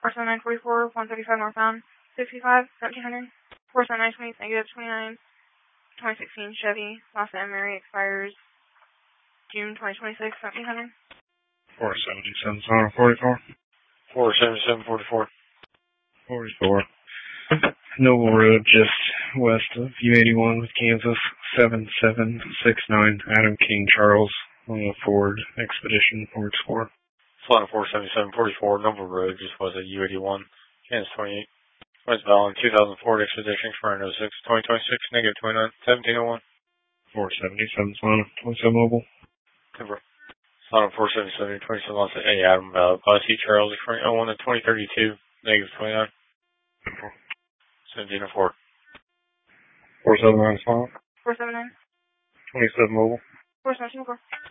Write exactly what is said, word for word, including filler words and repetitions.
four seven nine forty-four, one thirty-five northbound, sixty-five, seventeen hundred. four seven nine twenty, negative twenty-nine, twenty sixteen Chevy, Last Anne Mary expires June twenty twenty-six, seventeen hundred. four seventy-seven, Sonora forty-four. four seventy-seven forty-four. forty-four. Noble Road, just west of U eighty-one with Kansas, seven seven six nine, Adam King Charles, on the Ford Expedition Ford Explorer. Flying four seventy-seven forty-four, Noble Road, just west of U eighty-one, Kansas twenty-eight. West Valley, two thousand Ford Expedition, expiring oh six, twenty twenty-six, negative twenty-nine, seventeen oh one. four seventy-seven, Sonora, twenty-seven Mobile. Timber. Sonora four seventy-seven, twenty-seven Los A, Adam, uh, Class C Charles, expiring oh one to twenty thirty-two, negative twenty-nine. seventeen oh four. four seven nine, Sonora. four seven nine. twenty-seven Mobile. four seven two four.